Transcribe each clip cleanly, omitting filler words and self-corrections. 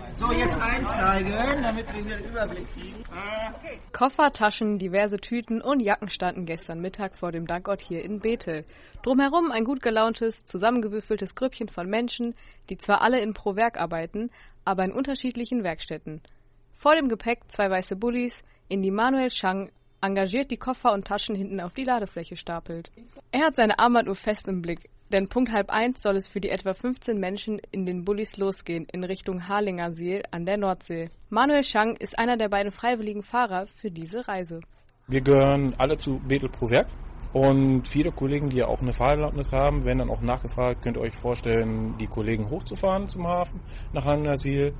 So, jetzt einsteigen, damit wir hier einen Überblick kriegen. Koffer, Taschen, diverse Tüten und Jacken standen gestern Mittag vor dem Dankort hier in Bethel. Drumherum ein gut gelauntes, zusammengewürfeltes Grüppchen von Menschen, die zwar alle in Pro Werk arbeiten, aber in unterschiedlichen Werkstätten. Vor dem Gepäck 2 weiße Bullis, in die Manuel Schang engagiert die Koffer und Taschen hinten auf die Ladefläche stapelt. Er hat seine Armbanduhr fest im Blick, denn Punkt 12:30 soll es für die etwa 15 Menschen in den Bullis losgehen in Richtung Harlingersiel an der Nordsee. Manuel Schang ist einer der beiden freiwilligen Fahrer für diese Reise. Wir gehören alle zu Bethel Pro Werk und viele Kollegen, die ja auch eine Fahrerlaubnis haben, werden dann auch nachgefragt, könnt ihr euch vorstellen, die Kollegen hochzufahren zum Hafen nach Harlingersiel.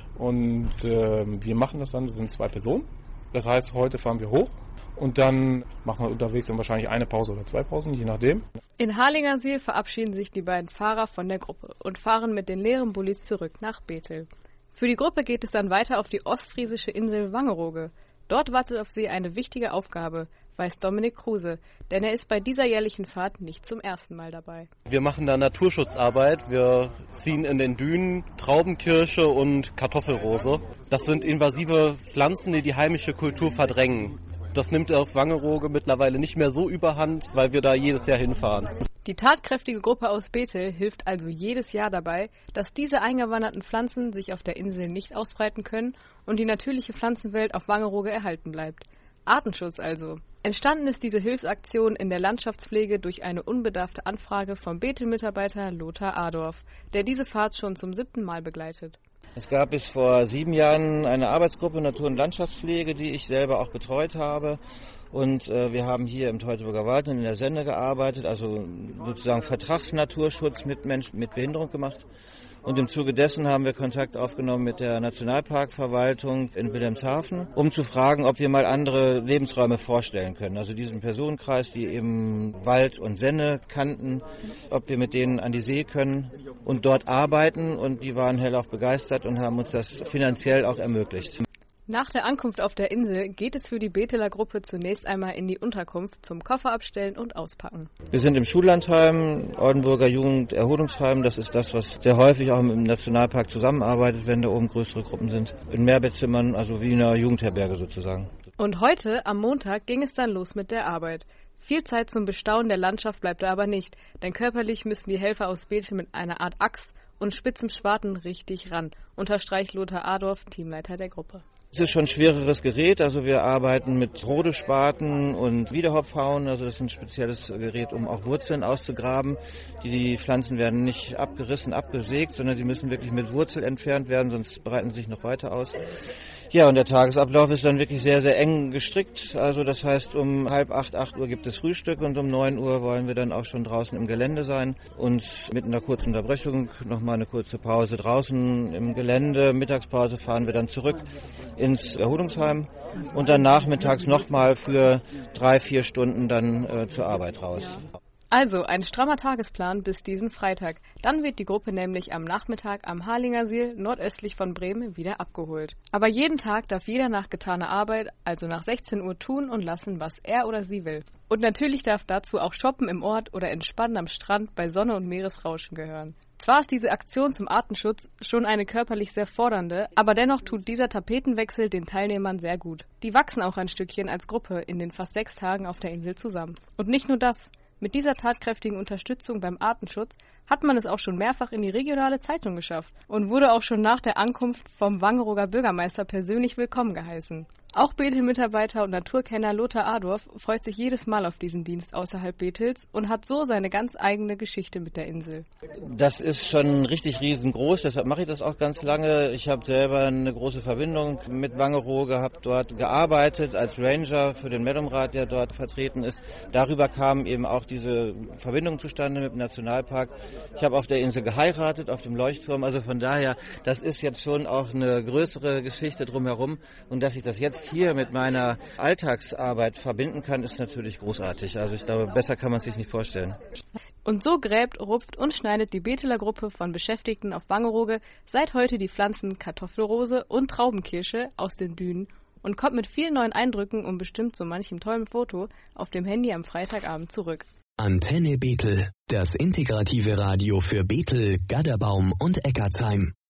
Und wir machen das dann, das sind 2 Personen. Das heißt, heute fahren wir hoch und dann machen wir unterwegs dann wahrscheinlich eine Pause oder 2 Pausen, je nachdem. In Harlingersiel verabschieden sich die beiden Fahrer von der Gruppe und fahren mit den leeren Bullis zurück nach Bethel. Für die Gruppe geht es dann weiter auf die ostfriesische Insel Wangerooge. Dort wartet auf sie eine wichtige Aufgabe, weiß Dominik Kruse, denn er ist bei dieser jährlichen Fahrt nicht zum ersten Mal dabei. Wir machen da Naturschutzarbeit. Wir ziehen in den Dünen Traubenkirsche und Kartoffelrose. Das sind invasive Pflanzen, die die heimische Kultur verdrängen. Das nimmt auf Wangerooge mittlerweile nicht mehr so überhand, weil wir da jedes Jahr hinfahren. Die tatkräftige Gruppe aus Bethel hilft also jedes Jahr dabei, dass diese eingewanderten Pflanzen sich auf der Insel nicht ausbreiten können und die natürliche Pflanzenwelt auf Wangerooge erhalten bleibt. Artenschutz also. Entstanden ist diese Hilfsaktion in der Landschaftspflege durch eine unbedarfte Anfrage vom Bethel-Mitarbeiter Lothar Adorf, der diese Fahrt schon zum 7. Mal begleitet. Es gab bis vor 7 Jahren eine Arbeitsgruppe Natur- und Landschaftspflege, die ich selber auch betreut habe. Und wir haben hier im Teutoburger Wald und in der Sende gearbeitet, also sozusagen Vertragsnaturschutz mit Menschen mit Behinderung gemacht. Und im Zuge dessen haben wir Kontakt aufgenommen mit der Nationalparkverwaltung in Wilhelmshaven, um zu fragen, ob wir mal andere Lebensräume vorstellen können. Also diesen Personenkreis, die eben Wald und Senne kannten, ob wir mit denen an die See können und dort arbeiten. Und die waren hellauf begeistert und haben uns das finanziell auch ermöglicht. Nach der Ankunft auf der Insel geht es für die Betheler Gruppe zunächst einmal in die Unterkunft zum Koffer abstellen und auspacken. Wir sind im Schullandheim, Oldenburger Jugenderholungsheim. Das ist das, was sehr häufig auch im Nationalpark zusammenarbeitet, wenn da oben größere Gruppen sind. In Mehrbettzimmern, also wie in einer Jugendherberge sozusagen. Und heute, am Montag, ging es dann los mit der Arbeit. Viel Zeit zum Bestaunen der Landschaft bleibt da aber nicht, denn körperlich müssen die Helfer aus Bethel mit einer Art Axt und spitzem Spaten richtig ran, unterstreicht Lothar Adorf, Teamleiter der Gruppe. Es ist schon ein schwereres Gerät, also wir arbeiten mit Rodespaten und Wiederhopfhauen, also das ist ein spezielles Gerät, um auch Wurzeln auszugraben. Die Pflanzen werden nicht abgerissen, abgesägt, sondern sie müssen wirklich mit Wurzel entfernt werden, sonst breiten sie sich noch weiter aus. Ja, und der Tagesablauf ist dann wirklich sehr, sehr eng gestrickt. Also das heißt, um 7:30, 8 Uhr gibt es Frühstück und um 9 Uhr wollen wir dann auch schon draußen im Gelände sein. Und mit einer kurzen Unterbrechung nochmal eine kurze Pause draußen im Gelände. Mittagspause fahren wir dann zurück ins Erholungsheim und dann nachmittags nochmal für 3-4 Stunden dann zur Arbeit raus. Also ein strammer Tagesplan bis diesen Freitag. Dann wird die Gruppe nämlich am Nachmittag am Harlingersiel nordöstlich von Bremen wieder abgeholt. Aber jeden Tag darf jeder nach getaner Arbeit, also nach 16 Uhr, tun und lassen, was er oder sie will. Und natürlich darf dazu auch Shoppen im Ort oder Entspannen am Strand bei Sonne und Meeresrauschen gehören. Zwar ist diese Aktion zum Artenschutz schon eine körperlich sehr fordernde, aber dennoch tut dieser Tapetenwechsel den Teilnehmern sehr gut. Die wachsen auch ein Stückchen als Gruppe in den fast 6 Tagen auf der Insel zusammen. Und nicht nur das. Mit dieser tatkräftigen Unterstützung beim Artenschutz hat man es auch schon mehrfach in die regionale Zeitung geschafft und wurde auch schon nach der Ankunft vom Wangerooger Bürgermeister persönlich willkommen geheißen. Auch Bethel-Mitarbeiter und Naturkenner Lothar Adorf freut sich jedes Mal auf diesen Dienst außerhalb Bethels und hat so seine ganz eigene Geschichte mit der Insel. Das ist schon richtig riesengroß, deshalb mache ich das auch ganz lange. Ich habe selber eine große Verbindung mit Wangerooge, habe dort gearbeitet als Ranger für den Medomrat, der dort vertreten ist. Darüber kam eben auch diese Verbindung zustande mit dem Nationalpark. Ich habe auf der Insel geheiratet, auf dem Leuchtturm, also von daher, das ist jetzt schon auch eine größere Geschichte drumherum und dass ich das jetzt hier mit meiner Alltagsarbeit verbinden kann, ist natürlich großartig. Also ich glaube, besser kann man es sich nicht vorstellen. Und so gräbt, rupft und schneidet die Betheler Gruppe von Beschäftigten auf Wangerooge seit heute die Pflanzen Kartoffelrose und Traubenkirsche aus den Dünen und kommt mit vielen neuen Eindrücken und bestimmt so manchem tollen Foto auf dem Handy am Freitagabend zurück. Antenne Bethel, das integrative Radio für Bethel, Gadderbaum und Eckartsheim.